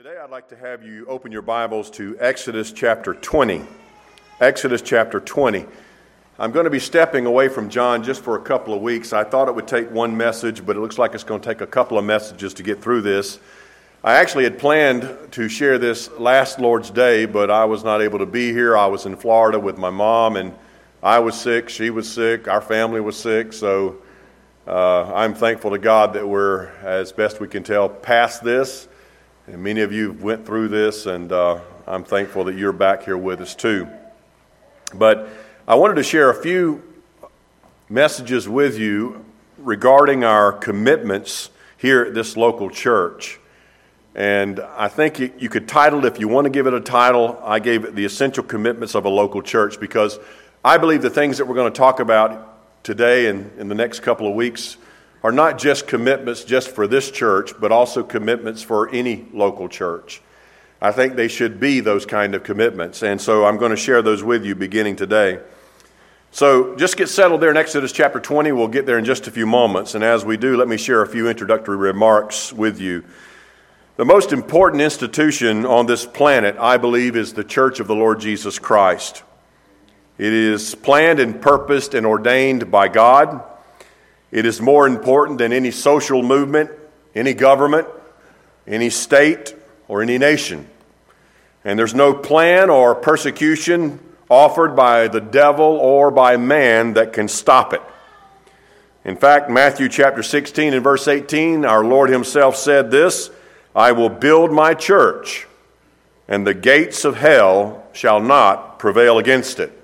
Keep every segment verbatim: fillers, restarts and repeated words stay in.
Today I'd like to have you open your Bibles to Exodus chapter twenty. Exodus chapter twenty. I'm going to be stepping away from John just for a couple of weeks. I thought it would take one message, but it looks like it's going to take a couple of messages to get through this. I actually had planned to share this last Lord's Day, but I was not able to be here. I was in Florida with my mom, and I was sick, she was sick, our family was sick, so uh, I'm thankful to God that we're, as best we can tell, past this. And many of you went through this, and uh, I'm thankful that you're back here with us too. But I wanted to share a few messages with you regarding our commitments here at this local church. And I think you, you could title it, if you want to give it a title, I gave it The Essential Commitments of a Local Church, because I believe the things that we're going to talk about today and in the next couple of weeks are not just commitments just for this church, but also commitments for any local church. I think they should be those kind of commitments, and so I'm going to share those with you beginning today. So just get settled there in Exodus chapter twenty. We'll get there in just a few moments, and as we do, let me share a few introductory remarks with you. The most important institution on this planet, I believe, is the Church of the Lord Jesus Christ. It is planned and purposed and ordained by God. It is more important than any social movement, any government, any state, or any nation. And there's no plan or persecution offered by the devil or by man that can stop it. In fact, Matthew chapter sixteen and verse eighteen, our Lord himself said this, "I will build my church, and the gates of hell shall not prevail against it."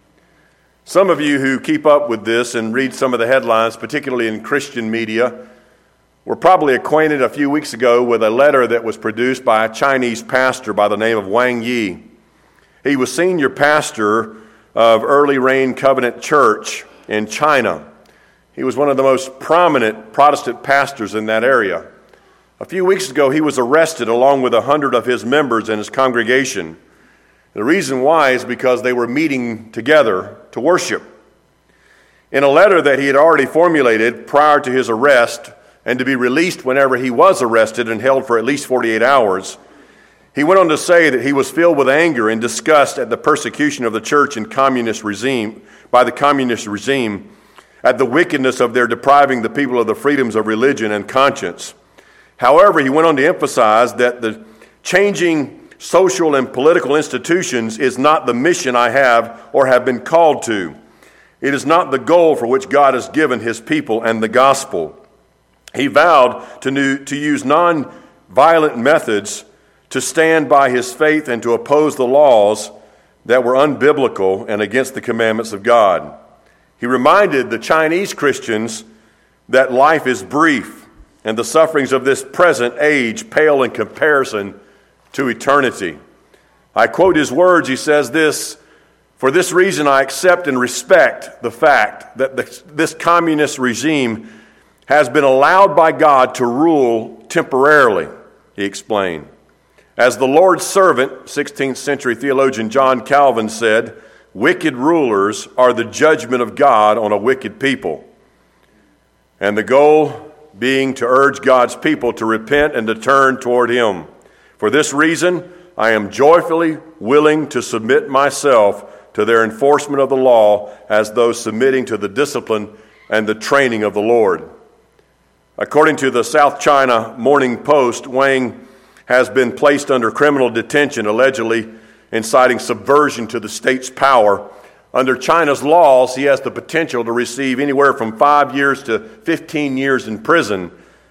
Some of you who keep up with this and read some of the headlines, particularly in Christian media, were probably acquainted a few weeks ago with a letter that was produced by a Chinese pastor by the name of Wang Yi. He was senior pastor of Early Rain Covenant Church in China. He was one of the most prominent Protestant pastors in that area. A few weeks ago, he was arrested along with a hundred of his members and his congregation. The reason why is because they were meeting together to worship. In a letter that he had already formulated prior to his arrest and to be released whenever he was arrested and held for at least forty-eight hours, he went on to say that he was filled with anger and disgust at the persecution of the church and communist regime by the communist regime, at the wickedness of their depriving the people of the freedoms of religion and conscience. However, he went on to emphasize that the changing social and political institutions is not the mission I have or have been called to. It is not the goal for which God has given his people and the gospel. He vowed to, new, to use non-violent methods to stand by his faith and to oppose the laws that were unbiblical and against the commandments of God. He reminded the Chinese Christians that life is brief and the sufferings of this present age pale in comparison to eternity. I quote his words. He says this, "For this reason I accept and respect the fact that the, this communist regime has been allowed by God to rule temporarily," he explained. As the Lord's servant, sixteenth century theologian John Calvin said, "Wicked rulers are the judgment of God on a wicked people." And the goal being to urge God's people to repent and to turn toward him. For this reason, I am joyfully willing to submit myself to their enforcement of the law as those submitting to the discipline and the training of the Lord. According to the South China Morning Post, Wang has been placed under criminal detention, allegedly inciting subversion to the state's power. Under China's laws, he has the potential to receive anywhere from five years to fifteen years in prison.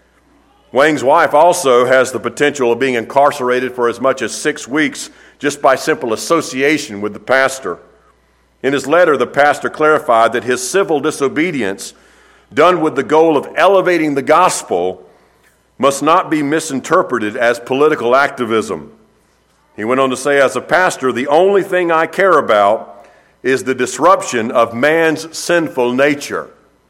Wang's wife also has the potential of being incarcerated for as much as six weeks just by simple association with the pastor. In his letter, the pastor clarified that his civil disobedience, done with the goal of elevating the gospel, must not be misinterpreted as political activism. He went on to say, "As a pastor, the only thing I care about is the disruption of man's sinful nature."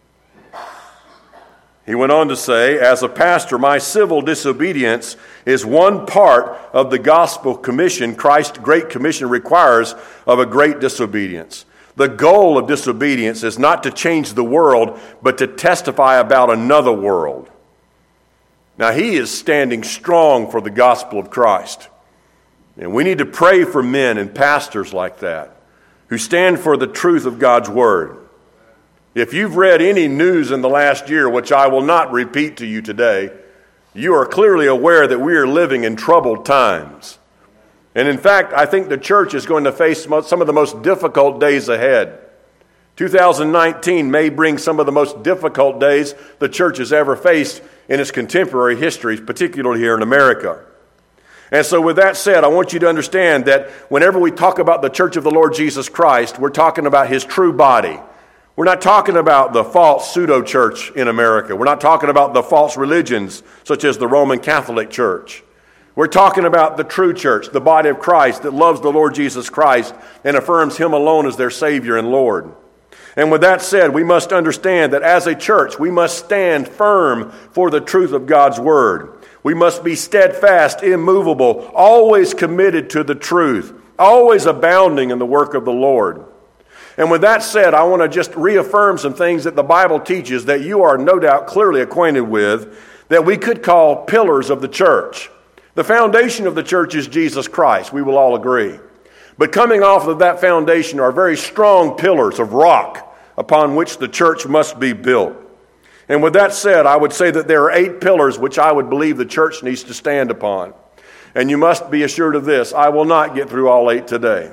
He went on to say, "As a pastor, my civil disobedience is one part of the gospel commission Christ's great commission requires of a great disobedience. The goal of disobedience is not to change the world, but to testify about another world." Now, he is standing strong for the gospel of Christ. And we need to pray for men and pastors like that who stand for the truth of God's word. If you've read any news in the last year, which I will not repeat to you today, you are clearly aware that we are living in troubled times. And in fact, I think the church is going to face some of the most difficult days ahead. two thousand nineteen may bring some of the most difficult days the church has ever faced in its contemporary history, particularly here in America. And so with that said, I want you to understand that whenever we talk about the church of the Lord Jesus Christ, we're talking about his true body. We're not talking about the false pseudo-church in America. We're not talking about the false religions, such as the Roman Catholic Church. We're talking about the true church, the body of Christ that loves the Lord Jesus Christ and affirms him alone as their Savior and Lord. And with that said, we must understand that as a church, we must stand firm for the truth of God's word. We must be steadfast, immovable, always committed to the truth, always abounding in the work of the Lord. And with that said, I want to just reaffirm some things that the Bible teaches that you are no doubt clearly acquainted with, that we could call pillars of the church. The foundation of the church is Jesus Christ, we will all agree. But coming off of that foundation are very strong pillars of rock upon which the church must be built. And with that said, I would say that there are eight pillars which I would believe the church needs to stand upon. And you must be assured of this, I will not get through all eight today.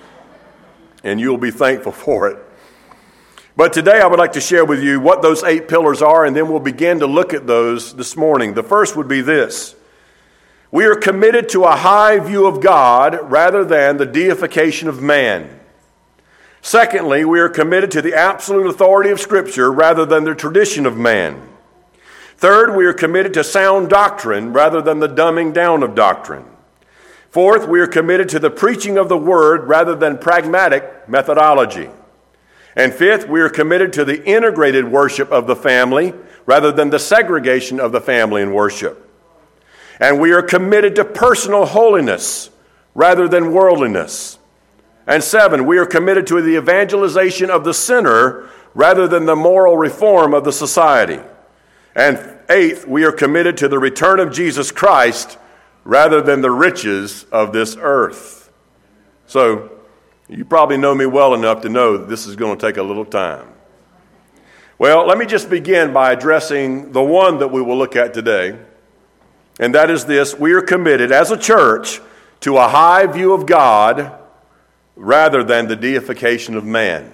And you'll be thankful for it. But today I would like to share with you what those eight pillars are, and then we'll begin to look at those this morning. The first would be this. We are committed to a high view of God rather than the deification of man. Secondly, we are committed to the absolute authority of Scripture rather than the tradition of man. Third, we are committed to sound doctrine rather than the dumbing down of doctrine. Fourth, we are committed to the preaching of the Word rather than pragmatic methodology. And fifth, we are committed to the integrated worship of the family rather than the segregation of the family in worship. And we are committed to personal holiness rather than worldliness. And seven, we are committed to the evangelization of the sinner rather than the moral reform of the society. And eighth, we are committed to the return of Jesus Christ rather than the riches of this earth. So, you probably know me well enough to know that this is going to take a little time. Well, let me just begin by addressing the one that we will look at today. And that is this: we are committed as a church to a high view of God rather than the deification of man.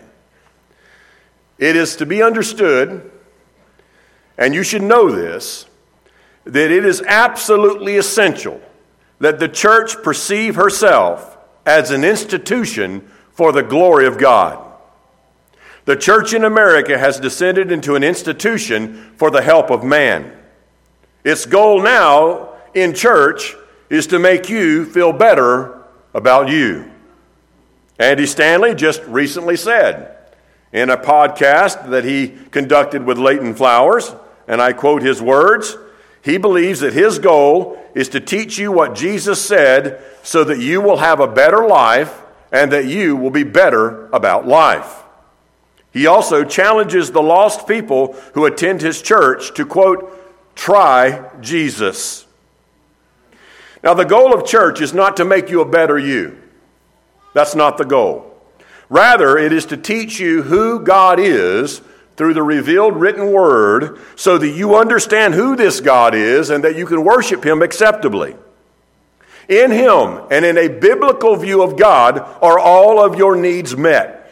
It is to be understood, and you should know this, that it is absolutely essential that the church perceive herself as an institution for the glory of God. The church in America has descended into an institution for the help of man. Its goal now in church is to make you feel better about you. Andy Stanley just recently said in a podcast that he conducted with Leighton Flowers, and I quote his words, he believes that his goal is to teach you what Jesus said so that you will have a better life and that you will be better about life. He also challenges the lost people who attend his church to, quote, try Jesus. Now, the goal of church is not to make you a better you. That's not the goal. Rather, it is to teach you who God is through the revealed written word so that you understand who this God is and that you can worship him acceptably. In him and in a biblical view of God are all of your needs met.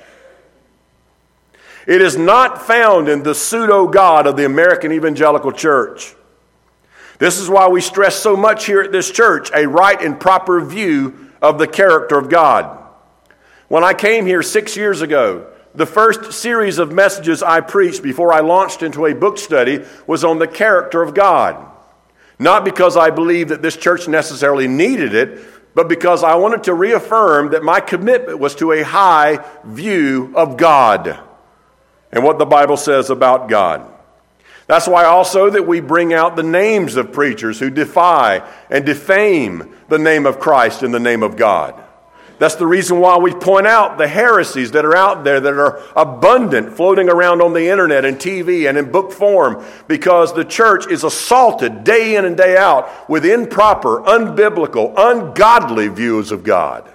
It is not found in the pseudo-God of the American evangelical church. This is why we stress so much here at this church a right and proper view of the character of God. When I came here six years ago, the first series of messages I preached before I launched into a book study was on the character of God. Not because I believed that this church necessarily needed it, but because I wanted to reaffirm that my commitment was to a high view of God and what the Bible says about God. That's why also that we bring out the names of preachers who defy and defame the name of Christ and the name of God. That's the reason why we point out the heresies that are out there that are abundant, floating around on the internet and T V and in book form, because the church is assaulted day in and day out with improper, unbiblical, ungodly views of God.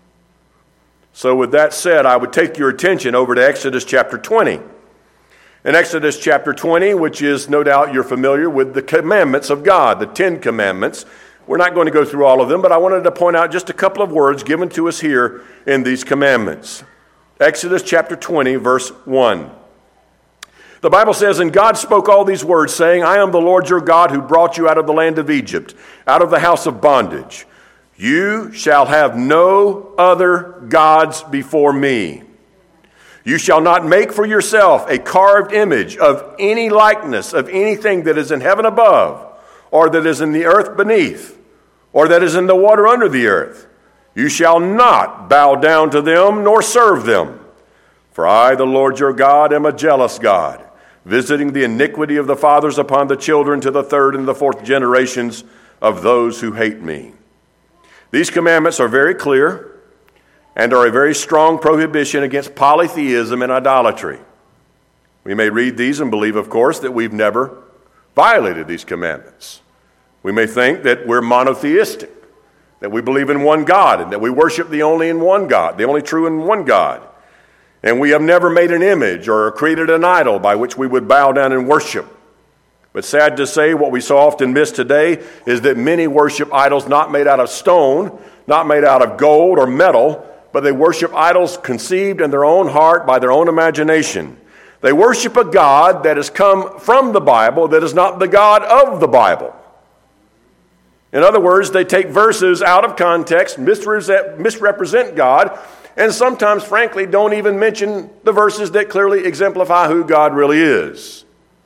So with that said, I would take your attention over to Exodus chapter twenty. In Exodus chapter twenty, which is no doubt you're familiar with the commandments of God, the Ten Commandments. We're not going to go through all of them, but I wanted to point out just a couple of words given to us here in these commandments. Exodus chapter twenty, verse one. The Bible says, "And God spoke all these words, saying, I am the Lord your God who brought you out of the land of Egypt, out of the house of bondage. You shall have no other gods before me. You shall not make for yourself a carved image of any likeness of anything that is in heaven above, or that is in the earth beneath, or that is in the water under the earth. You shall not bow down to them nor serve them. For I, the Lord your God, am a jealous God, visiting the iniquity of the fathers upon the children to the third and the fourth generations of those who hate me." These commandments are very clear and are a very strong prohibition against polytheism and idolatry. We may read these and believe, of course, that we've never violated these commandments. We may think that we're monotheistic, that we believe in one God, and that we worship the only in one God, the only true and one God. And we have never made an image or created an idol by which we would bow down and worship. But sad to say, what we so often miss today is that many worship idols not made out of stone, not made out of gold or metal, but they worship idols conceived in their own heart by their own imagination. They worship a God that has come from the Bible that is not the God of the Bible. In other words, they take verses out of context, misrepresent, misrepresent God, and sometimes, frankly, don't even mention the verses that clearly exemplify who God really is.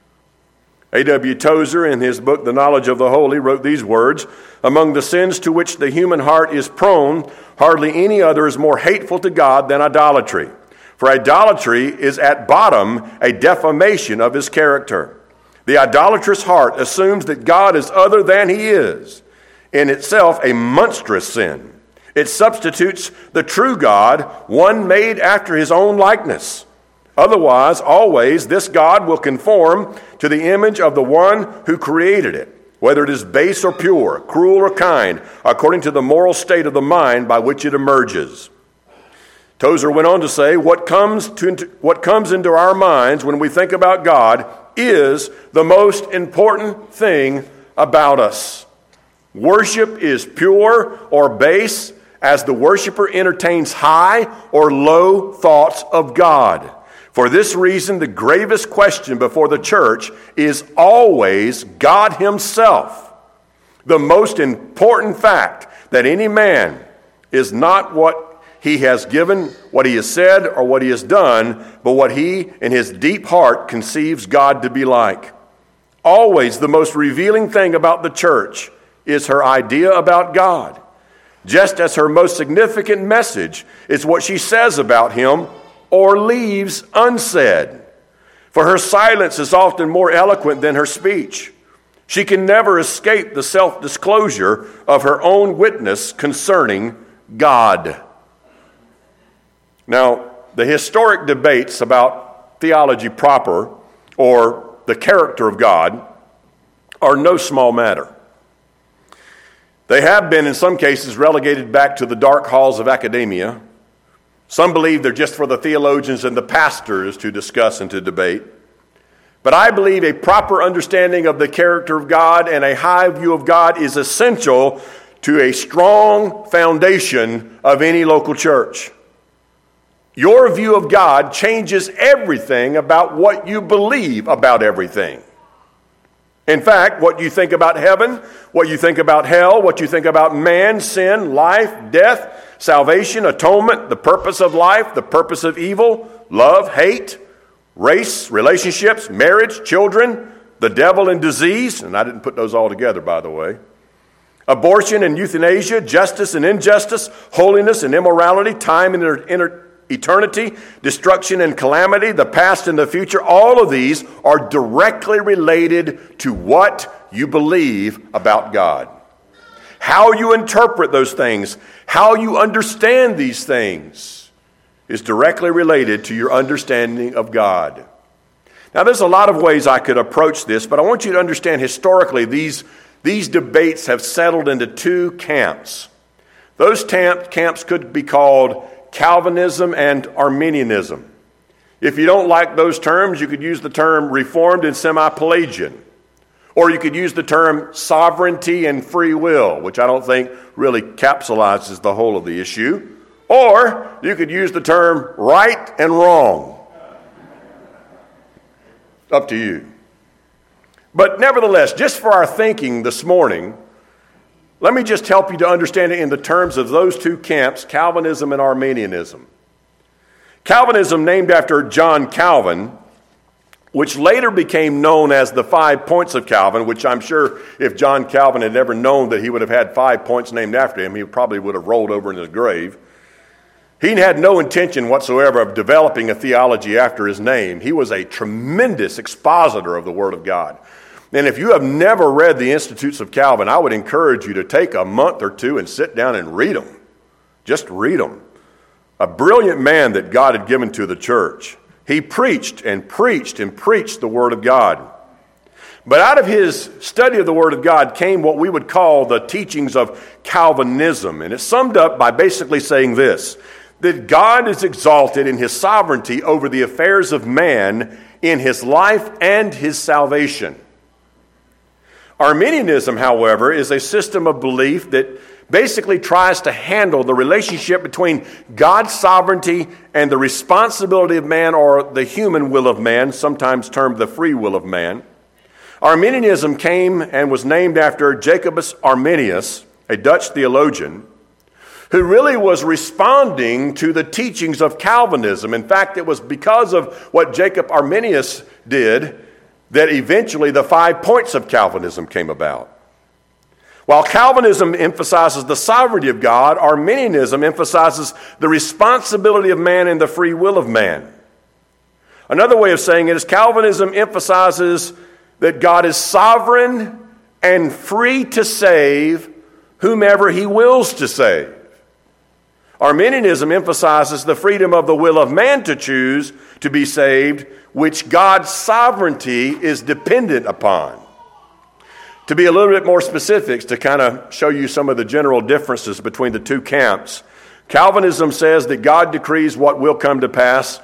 A W Tozer, in his book, The Knowledge of the Holy, wrote these words, "Among the sins to which the human heart is prone, hardly any other is more hateful to God than idolatry. For idolatry is at bottom a defamation of his character. The idolatrous heart assumes that God is other than he is, in itself a monstrous sin. It substitutes the true God, one made after his own likeness. Otherwise, always this God will conform to the image of the one who created it, whether it is base or pure, cruel or kind, according to the moral state of the mind by which it emerges." Tozer went on to say, what comes, to, what comes into our minds when we think about God is the most important thing about us. Worship is pure or base as the worshiper entertains high or low thoughts of God. For this reason, the gravest question before the church is always God himself. The most important fact that any man is not what he has given, what he has said, or what he has done, but what he in his deep heart conceives God to be like. Always the most revealing thing about the church is her idea about God, just as her most significant message is what she says about him or leaves unsaid. For her silence is often more eloquent than her speech. She can never escape the self-disclosure of her own witness concerning God. Now, the historic debates about theology proper or the character of God are no small matter. They have been, in some cases, relegated back to the dark halls of academia. Some believe they're just for the theologians and the pastors to discuss and to debate. But I believe a proper understanding of the character of God and a high view of God is essential to a strong foundation of any local church. Your view of God changes everything about what you believe about everything. In fact, what you think about heaven, what you think about hell, what you think about man, sin, life, death, salvation, atonement, the purpose of life, the purpose of evil, love, hate, race, relationships, marriage, children, the devil and disease, and I didn't put those all together, by the way, abortion and euthanasia, justice and injustice, holiness and immorality, time and inter- inter- eternity, destruction and calamity, the past and the future, all of these are directly related to what you believe about God. how you interpret those things, how you understand these things is directly related to your understanding of God. Now, there's a lot of ways I could approach this, but I want you to understand historically these, these debates have settled into two camps. Those tam- camps could be called Calvinism and Arminianism. If you don't like those terms, you could use the term Reformed and Semi-Pelagian. Or you could use the term sovereignty and free will, which I don't think really capsulizes the whole of the issue. Or you could use the term right and wrong. Up to you. But nevertheless, just for our thinking this morning, let me just help you to understand it in the terms of those two camps, Calvinism and Arminianism. Calvinism, named after John Calvin, which later became known as the Five Points of Calvin, which I'm sure if John Calvin had ever known that he would have had five points named after him, he probably would have rolled over in his grave. He had no intention whatsoever of developing a theology after his name. He was a tremendous expositor of the Word of God. And if you have never read the Institutes of Calvin, I would encourage you to take a month or two and sit down and read them. Just read them. A brilliant man that God had given to the church. He preached and preached and preached the Word of God. But out of his study of the Word of God came what we would call the teachings of Calvinism. And it's summed up by basically saying this, that God is exalted in his sovereignty over the affairs of man in his life and his salvation. Arminianism, however, is a system of belief that basically tries to handle the relationship between God's sovereignty and the responsibility of man, or the human will of man, sometimes termed the free will of man. Arminianism came and was named after Jacobus Arminius, a Dutch theologian, who really was responding to the teachings of Calvinism. In fact, it was because of what Jacob Arminius did that eventually the five points of Calvinism came about. While Calvinism emphasizes the sovereignty of God, Arminianism emphasizes the responsibility of man and the free will of man. Another way of saying it is Calvinism emphasizes that God is sovereign and free to save whomever he wills to save. Arminianism emphasizes the freedom of the will of man to choose to be saved, which God's sovereignty is dependent upon. To be a little bit more specific, to kind of show you some of the general differences between the two camps, Calvinism says that God decrees what will come to pass.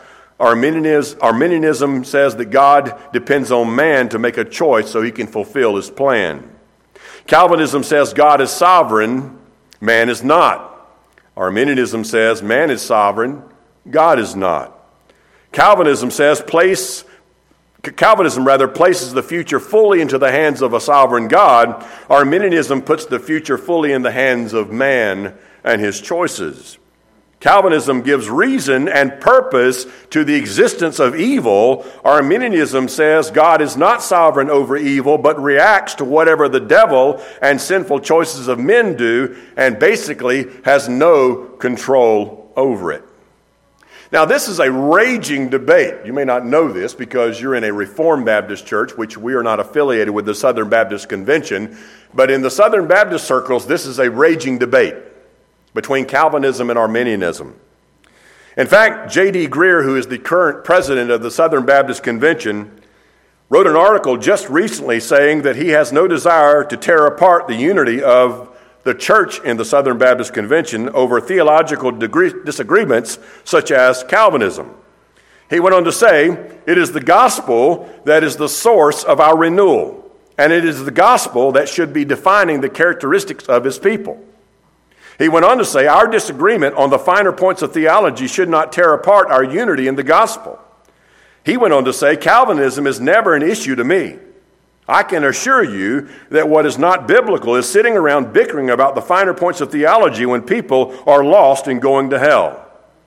Arminianism says that God depends on man to make a choice so he can fulfill his plan. Calvinism says God is sovereign, man is not. Arminianism says man is sovereign, God is not. Calvinism says place Calvinism rather places the future fully into the hands of a sovereign God. Arminianism puts the future fully in the hands of man and his choices. Calvinism gives reason and purpose to the existence of evil. Arminianism says God is not sovereign over evil, but reacts to whatever the devil and sinful choices of men do, and basically has no control over it. Now, this is a raging debate. You may not know this because you're in a Reformed Baptist church, which we are not affiliated with the Southern Baptist Convention. But in the Southern Baptist circles, this is a raging debate between Calvinism and Arminianism. In fact, J D Greear, who is the current president of the Southern Baptist Convention, wrote an article just recently saying that he has no desire to tear apart the unity of the church in the Southern Baptist Convention over theological degree, disagreements such as Calvinism. He went on to say, it is the gospel that is the source of our renewal, and it is the gospel that should be defining the characteristics of his people. He went on to say, our disagreement on the finer points of theology should not tear apart our unity in the gospel. He went on to say, Calvinism is never an issue to me. I can assure you that what is not biblical is sitting around bickering about the finer points of theology when people are lost and going to hell.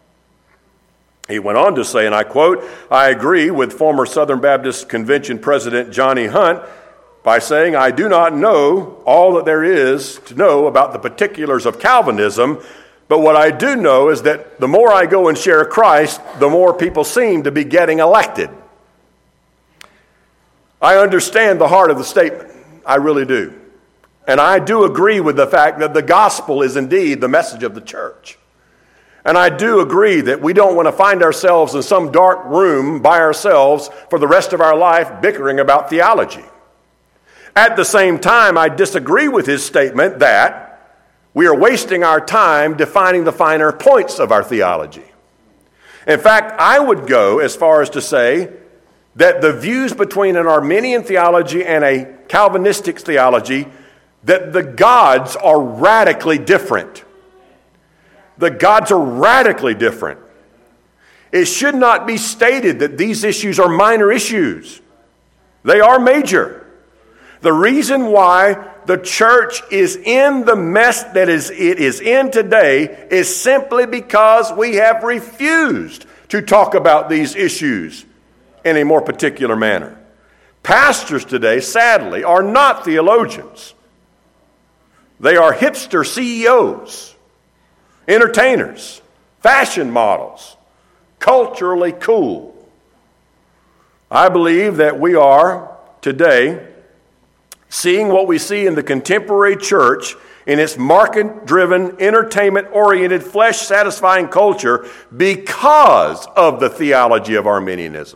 He went on to say, and I quote, I agree with former Southern Baptist Convention President Johnny Hunt by saying, I do not know all that there is to know about the particulars of Calvinism, but what I do know is that the more I go and share Christ, the more people seem to be getting elected. I understand the heart of the statement. I really do. And I do agree with the fact that the gospel is indeed the message of the church. And I do agree that we don't want to find ourselves in some dark room by ourselves for the rest of our life bickering about theology. At the same time, I disagree with his statement that we are wasting our time defining the finer points of our theology. In fact, I would go as far as to say that the views between an Arminian theology and a Calvinistic theology, that the gods are radically different. The gods are radically different. It should not be stated that these issues are minor issues. They are major. The reason why the church is in the mess that is it is in today is simply because we have refused to talk about these issues in a more particular manner. Pastors today, sadly, are not theologians. They are hipster C E Os, entertainers, fashion models, culturally cool. I believe that we are today seeing what we see in the contemporary church in its market-driven, entertainment-oriented, flesh-satisfying culture because of the theology of Arminianism.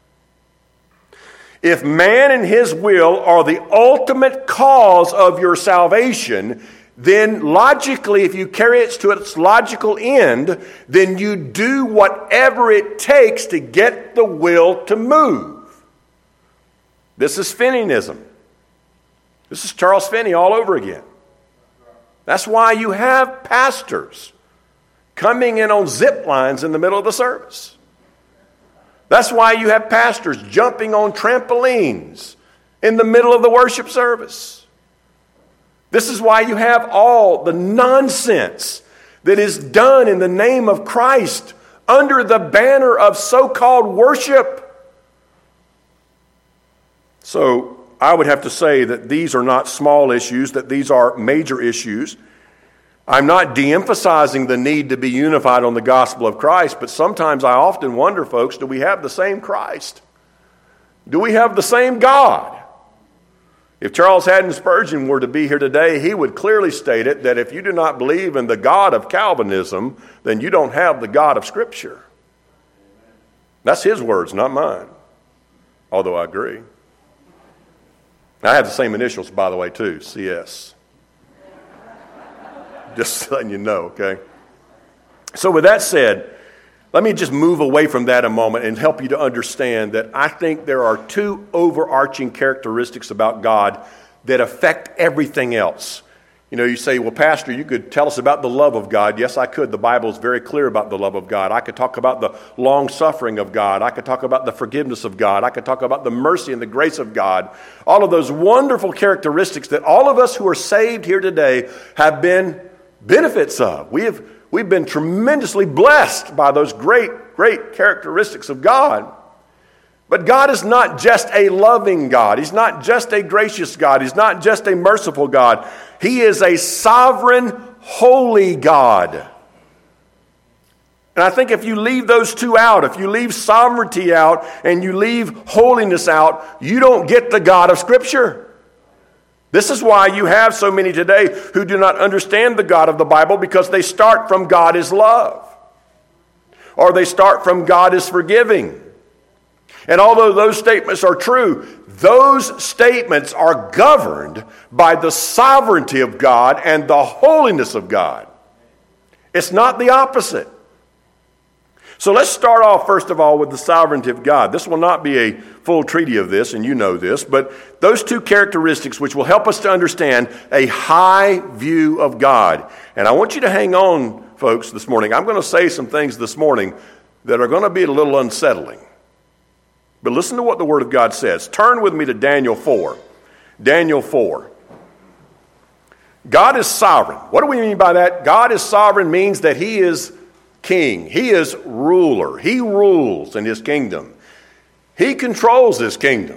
If man and his will are the ultimate cause of your salvation, then logically, if you carry it to its logical end, then you do whatever it takes to get the will to move. This is Finneyism. This is Charles Finney all over again. That's why you have pastors coming in on zip lines in the middle of the service. That's why you have pastors jumping on trampolines in the middle of the worship service. This is why you have all the nonsense that is done in the name of Christ under the banner of so-called worship. So I would have to say that these are not small issues, that these are major issues. I'm not de-emphasizing the need to be unified on the gospel of Christ, but sometimes I often wonder, folks, do we have the same Christ? Do we have the same God? If Charles Haddon Spurgeon were to be here today, he would clearly state it, that if you do not believe in the God of Calvinism, then you don't have the God of Scripture. That's his words, not mine, although I agree. I have the same initials, by the way, too, C S. Just letting you know, okay? So with that said, let me just move away from that a moment and help you to understand that I think there are two overarching characteristics about God that affect everything else. You know, you say, well, Pastor, you could tell us about the love of God. Yes, I could. The Bible is very clear about the love of God. I could talk about the long-suffering of God. I could talk about the forgiveness of God. I could talk about the mercy and the grace of God. All of those wonderful characteristics that all of us who are saved here today have been benefits of. We have, we've been tremendously blessed by those great, great characteristics of God. But God is not just a loving God. He's not just a gracious God. He's not just a merciful God. He is a sovereign, holy God. And I think if you leave those two out, if you leave sovereignty out and you leave holiness out, you don't get the God of Scripture. This is why you have so many today who do not understand the God of the Bible, because they start from God is love, or they start from God is forgiving. And although those statements are true, those statements are governed by the sovereignty of God and the holiness of God. It's not the opposite. So let's start off, first of all, with the sovereignty of God. This will not be a full treatise of this, and you know this, but those two characteristics which will help us to understand a high view of God. And I want you to hang on, folks, this morning. I'm going to say some things this morning that are going to be a little unsettling. But listen to what the Word of God says. Turn with me to Daniel four. Daniel four. God is sovereign. What do we mean by that? God is sovereign means that He is king. He is ruler. He rules in His kingdom. He controls His kingdom.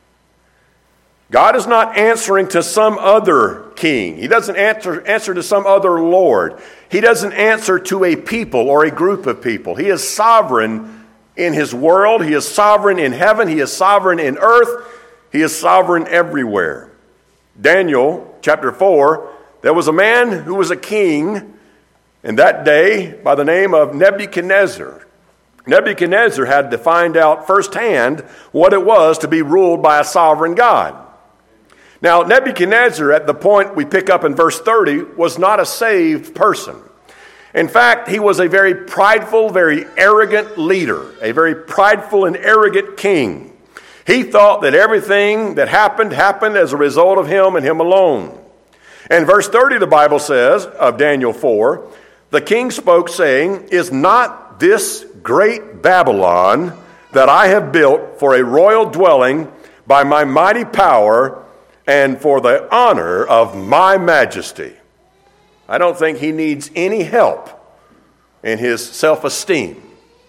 God is not answering to some other king. He doesn't answer, answer to some other lord. He doesn't answer to a people or a group of people. He is sovereign in His world. He is sovereign in heaven. He is sovereign in earth. He is sovereign everywhere. Daniel chapter four, there was a man who was a king in that day by the name of Nebuchadnezzar. Nebuchadnezzar had to find out firsthand what it was to be ruled by a sovereign God. Now, Nebuchadnezzar, at the point we pick up in verse thirty, was not a saved person. In fact, he was a very prideful, very arrogant leader, a very prideful and arrogant king. He thought that everything that happened, happened as a result of him and him alone. In verse thirty, the Bible says of Daniel four, the king spoke, saying, "Is not this great Babylon that I have built for a royal dwelling by my mighty power and for the honor of my majesty?" I don't think he needs any help in his self-esteem.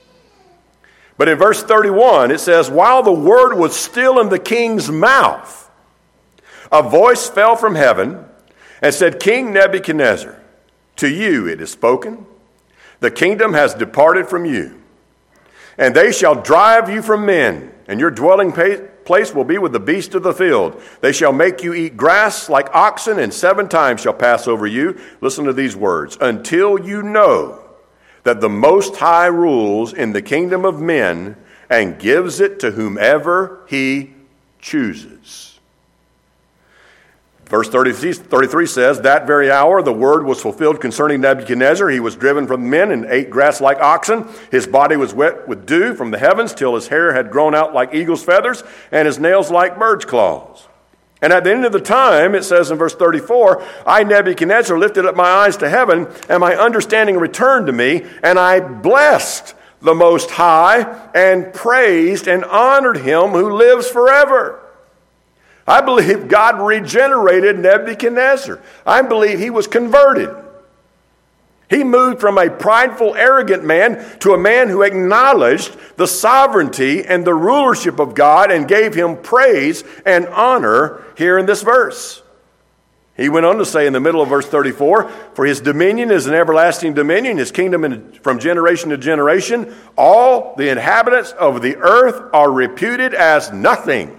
But in verse thirty-one, it says, "While the word was still in the king's mouth, a voice fell from heaven and said, 'King Nebuchadnezzar, to you it is spoken, the kingdom has departed from you, and they shall drive you from men, and your dwelling place will be with the beasts of the field. They shall make you eat grass like oxen, and seven times shall pass over you.'" Listen to these words. "Until you know that the Most High rules in the kingdom of men and gives it to whomever he chooses." Verse thirty-three says, "That very hour the word was fulfilled concerning Nebuchadnezzar. He was driven from men and ate grass like oxen. His body was wet with dew from the heavens till his hair had grown out like eagle's feathers and his nails like bird's claws. And at the end of the time," it says in verse thirty-four, "I, Nebuchadnezzar, lifted up my eyes to heaven, and my understanding returned to me, and I blessed the Most High and praised and honored him who lives forever." I believe God regenerated Nebuchadnezzar. I believe he was converted. He moved from a prideful, arrogant man to a man who acknowledged the sovereignty and the rulership of God and gave him praise and honor here in this verse. He went on to say in the middle of verse thirty-four, "For his dominion is an everlasting dominion, his kingdom in, from generation to generation. All the inhabitants of the earth are reputed as nothing.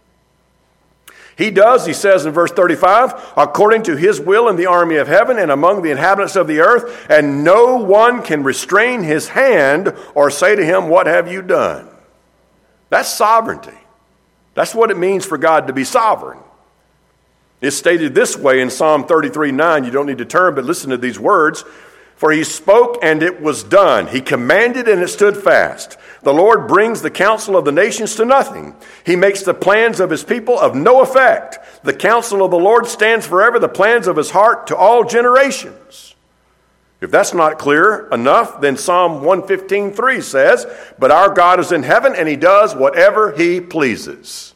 He does," he says in verse thirty-five, "according to his will in the army of heaven and among the inhabitants of the earth, and no one can restrain his hand or say to him, 'What have you done?'" That's sovereignty. That's what it means for God to be sovereign. It's stated this way in Psalm thirty-three nine. You don't need to turn, but listen to these words. "For he spoke and it was done. He commanded and it stood fast. The Lord brings the counsel of the nations to nothing. He makes the plans of his people of no effect. The counsel of the Lord stands forever, the plans of his heart to all generations." If that's not clear enough, then Psalm one fifteen three says, "But our God is in heaven and he does whatever he pleases."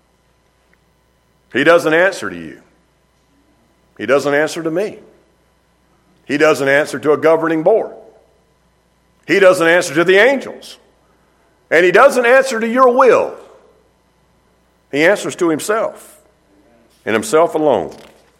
He doesn't answer to you. He doesn't answer to me. He doesn't answer to a governing board. He doesn't answer to the angels. And he doesn't answer to your will. He answers to himself and himself alone.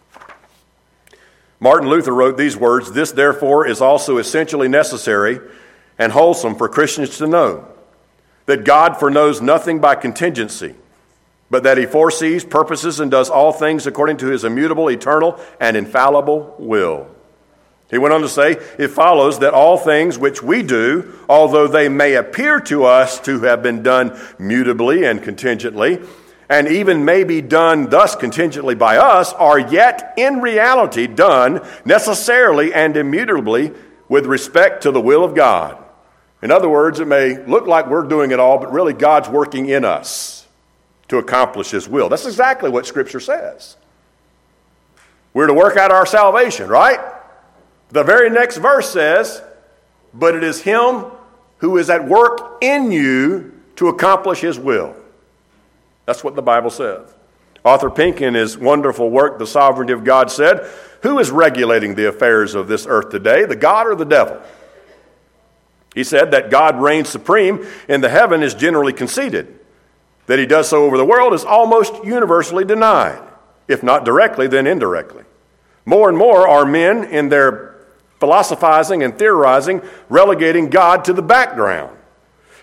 Martin Luther wrote these words, "This, therefore, is also essentially necessary and wholesome for Christians to know, that God foreknows nothing by contingency, but that he foresees, purposes, and does all things according to his immutable, eternal, and infallible will." He went on to say, "It follows that all things which we do, although they may appear to us to have been done mutably and contingently, and even may be done thus contingently by us, are yet in reality done necessarily and immutably with respect to the will of God." In other words, it may look like we're doing it all, but really God's working in us to accomplish his will. That's exactly what Scripture says. We're to work out our salvation, right? The very next verse says, "But it is him who is at work in you to accomplish his will." That's what the Bible says. Arthur Pink, in his wonderful work, The Sovereignty of God, said, "Who is regulating the affairs of this earth today, the God or the devil?" He said that God reigns supreme in the heaven is generally conceded. That he does so over the world is almost universally denied, if not directly, then indirectly. More and more are men in their philosophizing and theorizing relegating God to the background.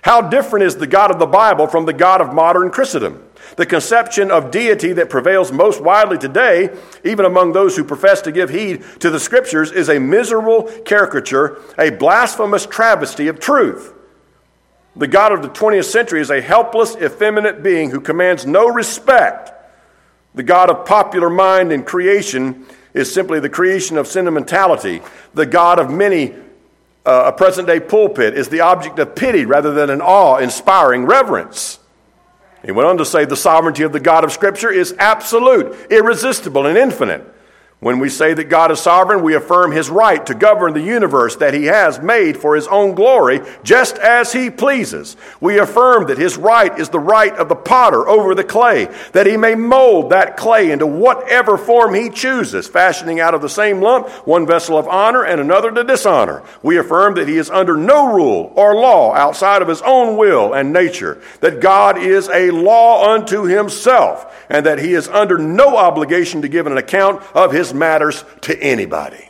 How different is the God of the Bible from the God of modern Christendom? The conception of deity that prevails most widely today, even among those who profess to give heed to the Scriptures, is a miserable caricature, a blasphemous travesty of truth. The God of the twentieth century is a helpless, effeminate being who commands no respect. The God of popular mind and creation is simply the creation of sentimentality. The God of many, uh, a present-day pulpit, is the object of pity rather than an awe-inspiring reverence. He went on to say the sovereignty of the God of Scripture is absolute, irresistible, and infinite. When we say that God is sovereign, we affirm his right to govern the universe that he has made for his own glory, just as he pleases. We affirm that his right is the right of the potter over the clay, that he may mold that clay into whatever form he chooses, fashioning out of the same lump one vessel of honor and another to dishonor. We affirm that he is under no rule or law outside of his own will and nature, that God is a law unto himself, and that he is under no obligation to give an account of his matters to anybody.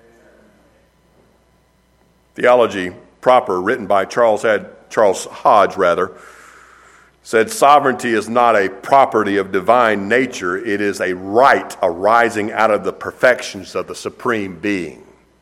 Theology Proper, written by Charles Had, Charles Hodge, rather, said sovereignty is not a property of divine nature. It is a right arising out of the perfections of the Supreme Being.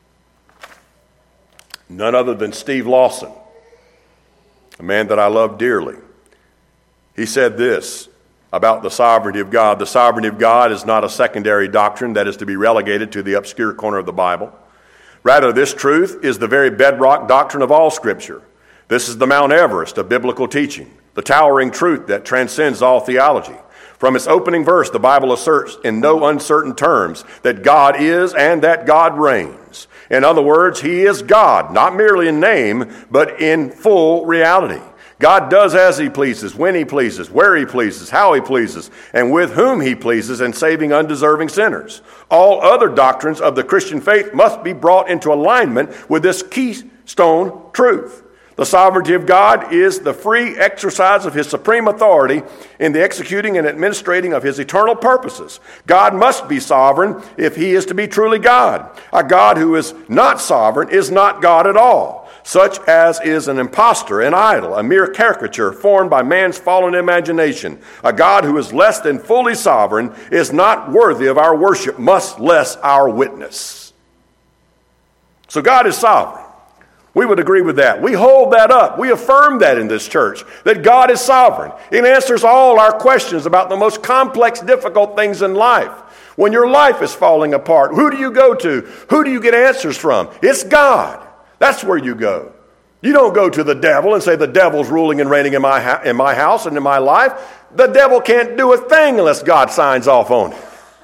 None other than Steve Lawson, a man that I love dearly. He said this about the sovereignty of God. The sovereignty of God is not a secondary doctrine that is to be relegated to the obscure corner of the Bible. Rather, this truth is the very bedrock doctrine of all Scripture. This is the Mount Everest of biblical teaching, the towering truth that transcends all theology. From its opening verse, the Bible asserts in no uncertain terms that God is and that God reigns. In other words, he is God, not merely in name, but in full reality. God does as he pleases, when he pleases, where he pleases, how he pleases, and with whom he pleases in saving undeserving sinners. All other doctrines of the Christian faith must be brought into alignment with this keystone truth. The sovereignty of God is the free exercise of his supreme authority in the executing and administrating of his eternal purposes. God must be sovereign if he is to be truly God. A God who is not sovereign is not God at all, such as is an impostor, an idol, a mere caricature formed by man's fallen imagination. A God who is less than fully sovereign is not worthy of our worship, much less our witness. So God is sovereign. We would agree with that. We hold that up. We affirm that in this church, that God is sovereign. It answers all our questions about the most complex, difficult things in life. When your life is falling apart, who do you go to? Who do you get answers from? It's God. That's where you go. You don't go to the devil and say, the devil's ruling and reigning in my, ha- in my house and in my life. The devil can't do a thing unless God signs off on it.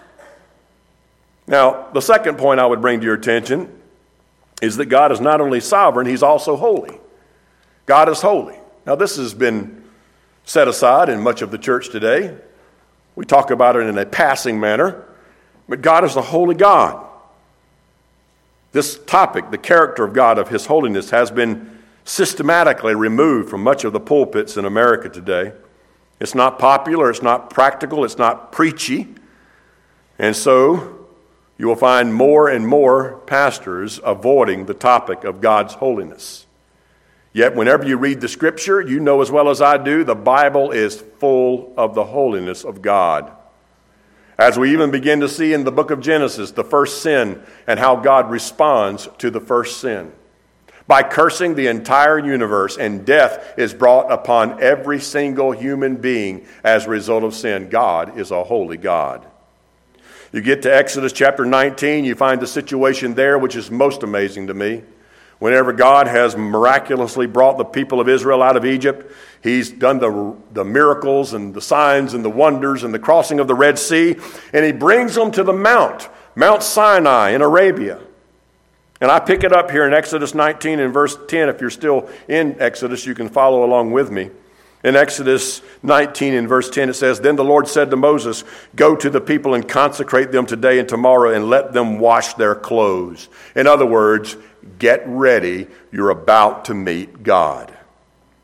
Now, the second point I would bring to your attention is that God is not only sovereign, he's also holy. God is holy. Now, this has been set aside in much of the church today. We talk about it in a passing manner, but God is a holy God. This topic, the character of God, of his holiness, has been systematically removed from much of the pulpits in America today. It's not popular, it's not practical, it's not preachy. And so you will find more and more pastors avoiding the topic of God's holiness. Yet whenever you read the Scripture, you know as well as I do, the Bible is full of the holiness of God. As we even begin to see in the book of Genesis, the first sin and how God responds to the first sin. By cursing the entire universe, and death is brought upon every single human being as a result of sin. God is a holy God. You get to Exodus chapter nineteen, you find the situation there which is most amazing to me. Whenever God has miraculously brought the people of Israel out of Egypt, he's done the, the miracles and the signs and the wonders and the crossing of the Red Sea, and he brings them to the mount, Mount Sinai in Arabia. And I pick it up here in Exodus nineteen and verse ten. If you're still in Exodus, you can follow along with me. In Exodus nineteen and verse ten, it says, "Then the Lord said to Moses, go to the people and consecrate them today and tomorrow and let them wash their clothes." In other words, get ready. You're about to meet God.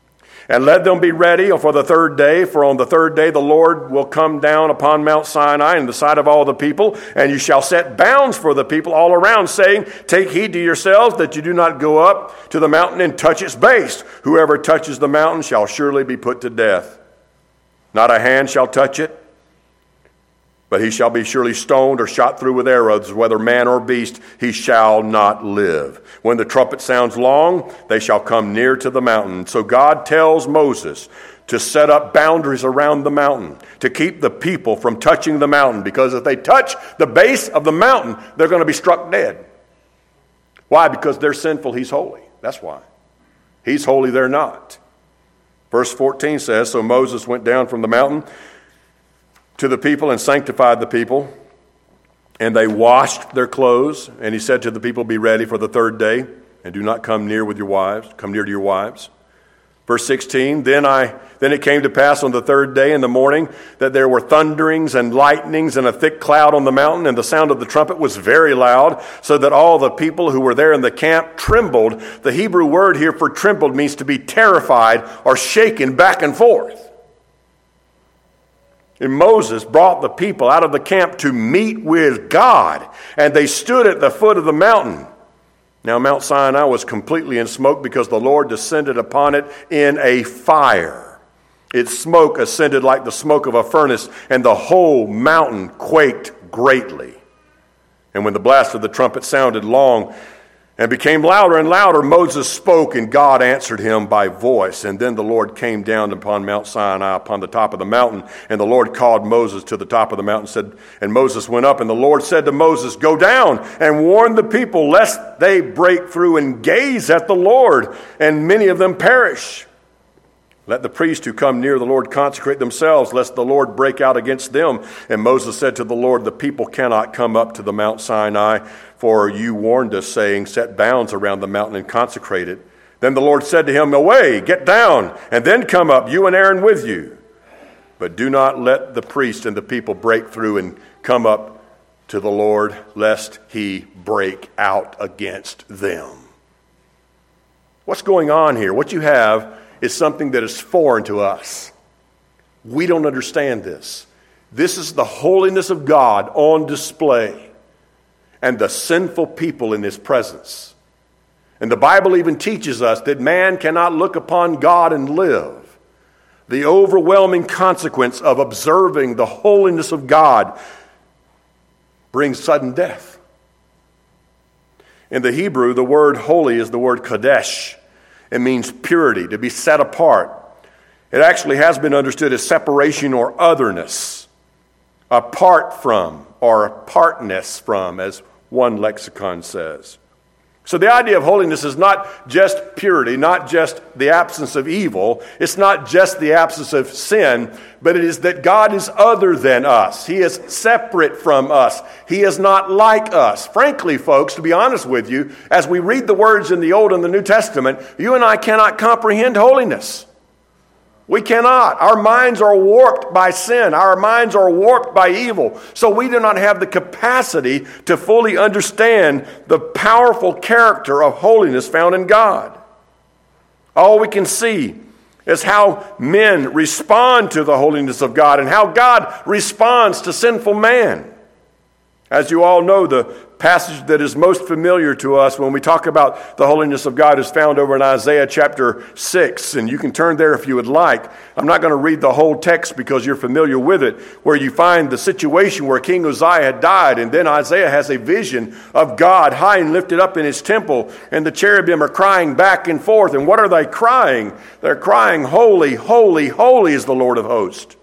And let them be ready for the third day, for on the third day the Lord will come down upon Mount Sinai in the sight of all the people, and you shall set bounds for the people all around, saying, take heed to yourselves that you do not go up to the mountain and touch its base. Whoever touches the mountain shall surely be put to death. Not a hand shall touch it, but he shall be surely stoned or shot through with arrows, whether man or beast, he shall not live. When the trumpet sounds long, they shall come near to the mountain. So God tells Moses to set up boundaries around the mountain, to keep the people from touching the mountain, because if they touch the base of the mountain, they're going to be struck dead. Why? Because they're sinful, he's holy. That's why. He's holy, they're not. Verse fourteen says, so Moses went down from the mountain to the people and sanctified the people, and they washed their clothes. And he said to the people, be ready for the third day, and do not come near with your wives, come near to your wives. Verse sixteen, then I then it came to pass on the third day in the morning that there were thunderings and lightnings and a thick cloud on the mountain, and the sound of the trumpet was very loud, so that all the people who were there in the camp trembled. The Hebrew word here for trembled means to be terrified or shaken back and forth. And Moses brought the people out of the camp to meet with God, and they stood at the foot of the mountain. Now Mount Sinai was completely in smoke because the Lord descended upon it in a fire. Its smoke ascended like the smoke of a furnace, and the whole mountain quaked greatly. And when the blast of the trumpet sounded long and became louder and louder, Moses spoke, and God answered him by voice. And then the Lord came down upon Mount Sinai, upon the top of the mountain. And the Lord called Moses to the top of the mountain, said, and Moses went up, and the Lord said to Moses, go down and warn the people, lest they break through and gaze at the Lord, and many of them perish. Let the priests who come near the Lord consecrate themselves, lest the Lord break out against them. And Moses said to the Lord, the people cannot come up to the Mount Sinai, for you warned us, saying, set bounds around the mountain and consecrate it. Then the Lord said to him, away, get down, and then come up, you and Aaron with you. But do not let the priest and the people break through and come up to the Lord, lest he break out against them. What's going on here? What you have is something that is foreign to us. We don't understand this. This is the holiness of God on display, and the sinful people in his presence. And the Bible even teaches us that man cannot look upon God and live. The overwhelming consequence of observing the holiness of God brings sudden death. In the Hebrew, the word holy is the word kadesh. It means purity, to be set apart. It actually has been understood as separation or otherness, apart from or apartness from, as one lexicon says. So the idea of holiness is not just purity, not just the absence of evil. It's not just the absence of sin, but it is that God is other than us. He is separate from us. He is not like us. Frankly, folks, to be honest with you, as we read the words in the Old and the New Testament, you and I cannot comprehend holiness. We cannot. Our minds are warped by sin. Our minds are warped by evil. So we do not have the capacity to fully understand the powerful character of holiness found in God. All we can see is how men respond to the holiness of God and how God responds to sinful man. As you all know, the passage that is most familiar to us when we talk about the holiness of God is found over in Isaiah chapter six, and you can turn there if you would like. I'm not going to read the whole text because you're familiar with it, where you find the situation where King Uzziah had died, and then Isaiah has a vision of God high and lifted up in his temple, and the cherubim are crying back and forth. And what are they crying? They're crying, holy, holy, holy is the Lord of hosts.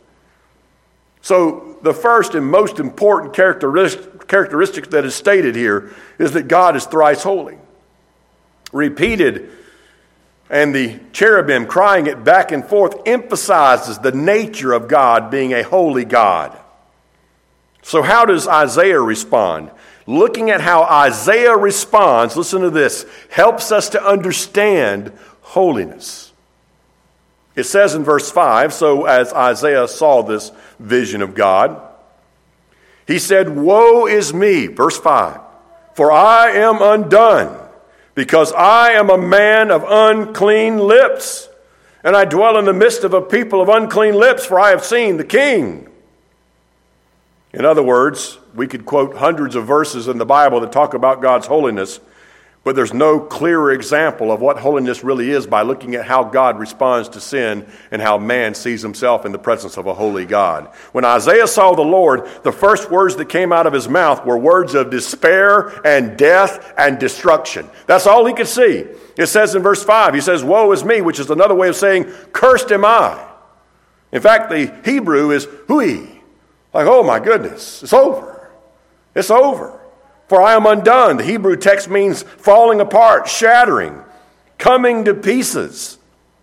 So the first and most important characteristic, characteristic that is stated here is that God is thrice holy. Repeated, and the cherubim crying it back and forth emphasizes the nature of God being a holy God. So how does Isaiah respond? Looking at how Isaiah responds, listen to this, helps us to understand holiness. It says in verse five, so as Isaiah saw this vision of God, he said, woe is me, verse five, for I am undone, because I am a man of unclean lips, And I dwell in the midst of a people of unclean lips, for I have seen the King. In other words, we could quote hundreds of verses in the Bible that talk about God's holiness, but there's no clearer example of what holiness really is by looking at how God responds to sin and how man sees himself in the presence of a holy God. When Isaiah saw the Lord, the first words that came out of his mouth were words of despair and death and destruction. That's all he could see. It says in verse five, he says, "Woe is me," which is another way of saying, "Cursed am I." In fact, the Hebrew is hui. Like, oh my goodness, it's over. It's over. For I am undone. The Hebrew text means falling apart, shattering, coming to pieces.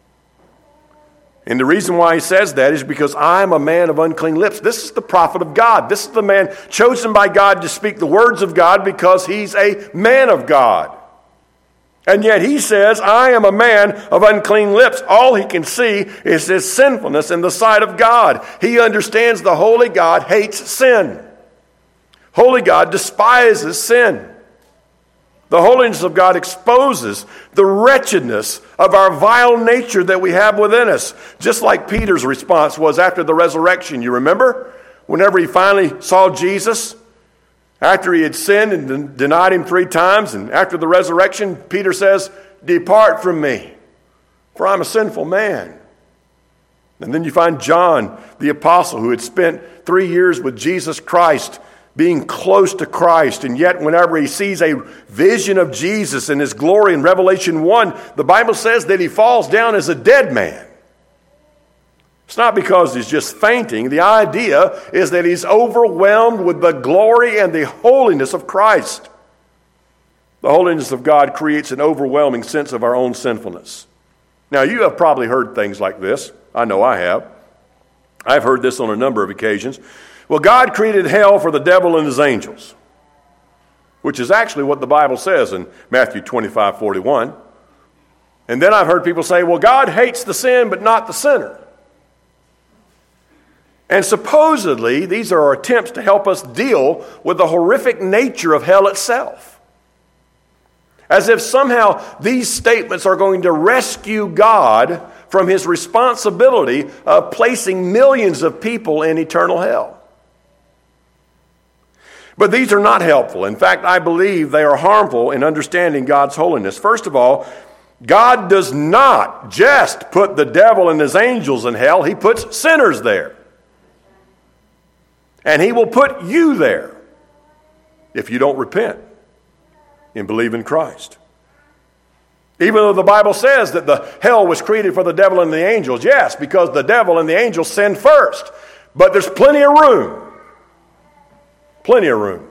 And the reason why he says that is because I am a man of unclean lips. This is the prophet of God. This is the man chosen by God to speak the words of God because he's a man of God. And yet he says, I am a man of unclean lips. All he can see is his sinfulness in the sight of God. He understands the holy God hates sin. Holy God despises sin. The holiness of God exposes the wretchedness of our vile nature that we have within us. Just like Peter's response was after the resurrection. You remember? Whenever he finally saw Jesus, after he had sinned and den- denied him three times, and after the resurrection, Peter says, "Depart from me, for I'm a sinful man." And then you find John, the apostle, who had spent three years with Jesus Christ, being close to Christ, and yet whenever he sees a vision of Jesus and his glory in Revelation one, the Bible says that he falls down as a dead man. It's not because he's just fainting. The idea is that he's overwhelmed with the glory and the holiness of Christ. The holiness of God creates an overwhelming sense of our own sinfulness. Now, you have probably heard things like this. I know I have. I've heard this on a number of occasions. Well, God created hell for the devil and his angels, which is actually what the Bible says in Matthew twenty-five forty-one. And then I've heard people say, well, God hates the sin but not the sinner. And supposedly, these are attempts to help us deal with the horrific nature of hell itself. As if somehow these statements are going to rescue God from his responsibility of placing millions of people in eternal hell. But these are not helpful. In fact, I believe they are harmful in understanding God's holiness. First of all, God does not just put the devil and his angels in hell. He puts sinners there. And he will put you there if you don't repent and believe in Christ. Even though the Bible says that the hell was created for the devil and the angels, yes, because the devil and the angels sinned first. But there's plenty of room. Plenty of room.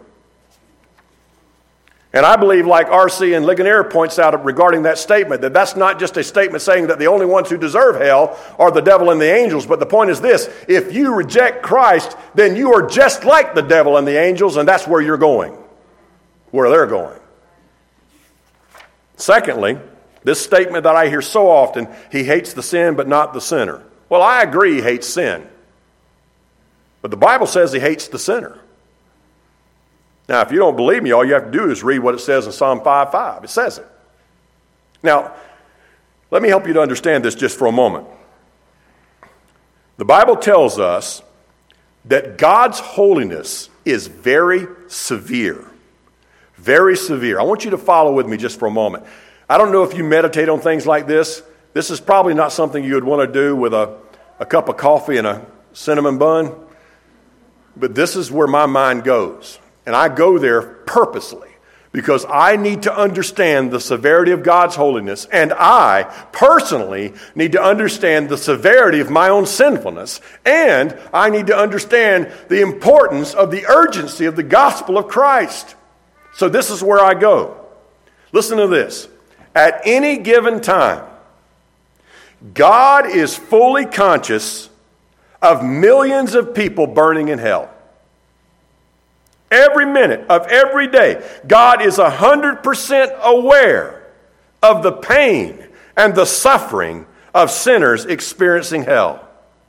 And I believe, like R C and Ligonier points out regarding that statement, that that's not just a statement saying that the only ones who deserve hell are the devil and the angels. But the point is this: if you reject Christ, then you are just like the devil and the angels, and that's where you're going, where they're going. Secondly, this statement that I hear so often, he hates the sin but not the sinner. Well, I agree he hates sin. But the Bible says he hates the sinner. Now, if you don't believe me, all you have to do is read what it says in Psalm five five. It says it. Now, let me help you to understand this just for a moment. The Bible tells us that God's holiness is very severe. Very severe. I want you to follow with me just for a moment. I don't know if you meditate on things like this. This is probably not something you would want to do with a, a cup of coffee and a cinnamon bun. But this is where my mind goes. And I go there purposely because I need to understand the severity of God's holiness, and I personally need to understand the severity of my own sinfulness, and I need to understand the importance of the urgency of the gospel of Christ. So this is where I go. Listen to this. At any given time, God is fully conscious of millions of people burning in hell. Every minute of every day, God is one hundred percent aware of the pain and the suffering of sinners experiencing hell.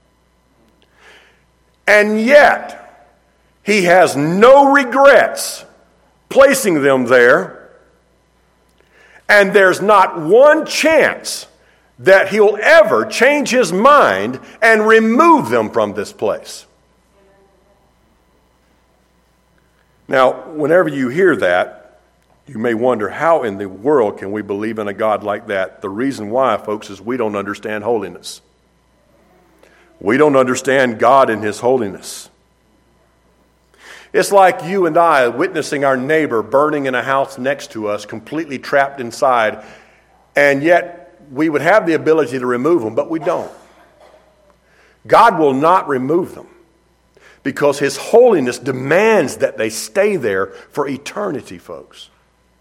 And yet, he has no regrets placing them there. And there's not one chance that he'll ever change his mind and remove them from this place. Now, whenever you hear that, you may wonder, how in the world can we believe in a God like that? The reason why, folks, is we don't understand holiness. We don't understand God and his holiness. It's like you and I witnessing our neighbor burning in a house next to us, completely trapped inside, and yet we would have the ability to remove them, but we don't. God will not remove them because his holiness demands that they stay there for eternity, folks.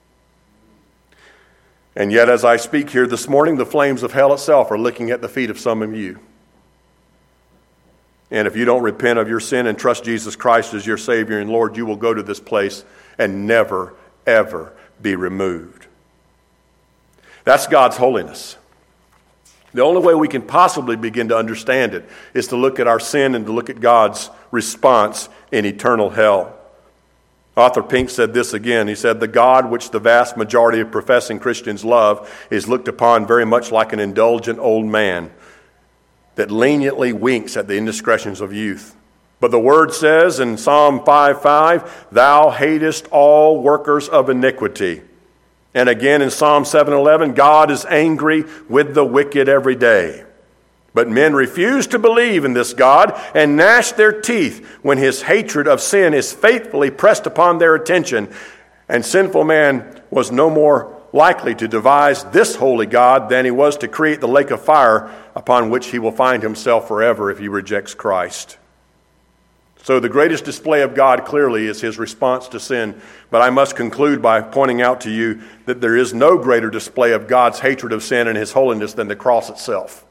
And yet, as I speak here this morning, the flames of hell itself are licking at the feet of some of you. And if you don't repent of your sin and trust Jesus Christ as your Savior and Lord, you will go to this place and never, ever be removed. That's God's holiness. The only way we can possibly begin to understand it is to look at our sin and to look at God's response in eternal hell. Arthur Pink said this again. He said, "The God which the vast majority of professing Christians love is looked upon very much like an indulgent old man that leniently winks at the indiscretions of youth. But the word says in Psalm five five, 'Thou hatest all workers of iniquity.' And again in Psalm seven eleven, 'God is angry with the wicked every day.' But men refuse to believe in this God and gnash their teeth when his hatred of sin is faithfully pressed upon their attention. And sinful man was no more likely to devise this holy God than he was to create the lake of fire upon which he will find himself forever if he rejects Christ." So the greatest display of God clearly is his response to sin. But I must conclude by pointing out to you that there is no greater display of God's hatred of sin and his holiness than the cross itself.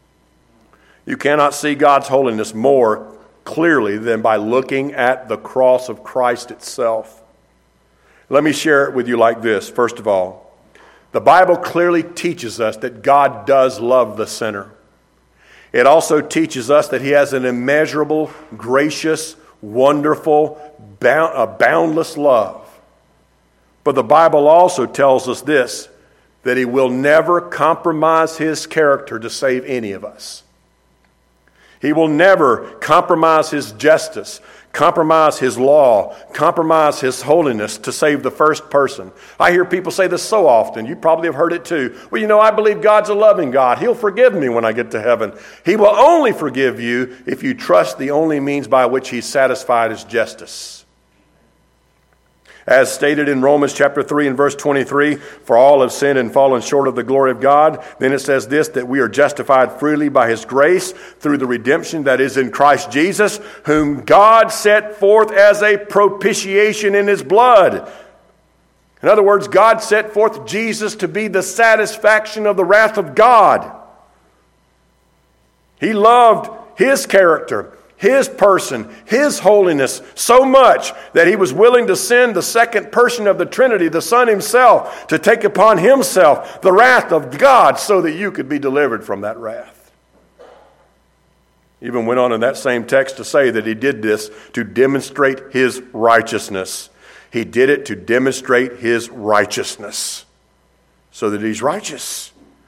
You cannot see God's holiness more clearly than by looking at the cross of Christ itself. Let me share it with you like this. First of all, the Bible clearly teaches us that God does love the sinner. It also teaches us that he has an immeasurable, gracious, wonderful, bound, a boundless love. But the Bible also tells us this, that he will never compromise his character to save any of us. He will never compromise his justice, compromise his law, compromise his holiness to save the first person. I hear people say this so often. You probably have heard it too. Well, you know, I believe God's a loving God. He'll forgive me when I get to heaven. He will only forgive you if you trust the only means by which he's satisfied his justice. As stated in Romans chapter three and verse twenty-three, "For all have sinned and fallen short of the glory of God." Then it says this, that we are justified freely by his grace through the redemption that is in Christ Jesus, whom God set forth as a propitiation in his blood. In other words, God set forth Jesus to be the satisfaction of the wrath of God. He loved his character, his person, his holiness so much that he was willing to send the second person of the Trinity, the Son himself, to take upon himself the wrath of God so that you could be delivered from that wrath. Even went on in that same text to say that he did this to demonstrate his righteousness. He did it to demonstrate his righteousness so that he's righteous.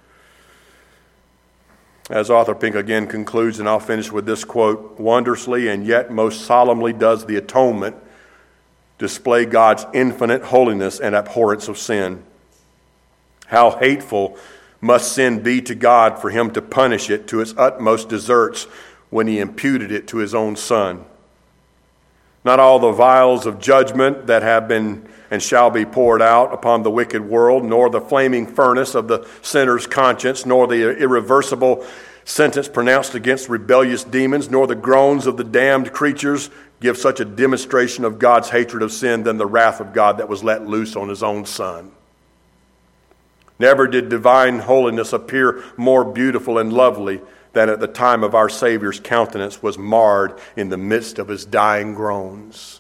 As Arthur Pink again concludes, and I'll finish with this quote, "Wondrously and yet most solemnly does the atonement display God's infinite holiness and abhorrence of sin. How hateful must sin be to God for him to punish it to its utmost deserts when he imputed it to his own Son. Not all the vials of judgment that have been and shall be poured out upon the wicked world, nor the flaming furnace of the sinner's conscience, nor the irreversible sentence pronounced against rebellious demons, nor the groans of the damned creatures give such a demonstration of God's hatred of sin than the wrath of God that was let loose on his own Son. Never did divine holiness appear more beautiful and lovely than at the time of our Savior's countenance was marred in the midst of his dying groans."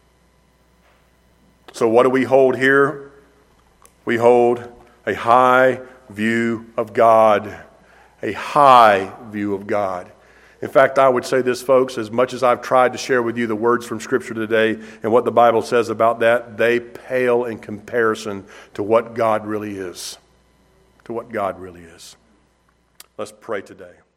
So what do we hold here? We hold a high view of God. A high view of God. In fact, I would say this, folks, as much as I've tried to share with you the words from Scripture today and what the Bible says about that, they pale in comparison to what God really is. To what God really is. Let's pray today.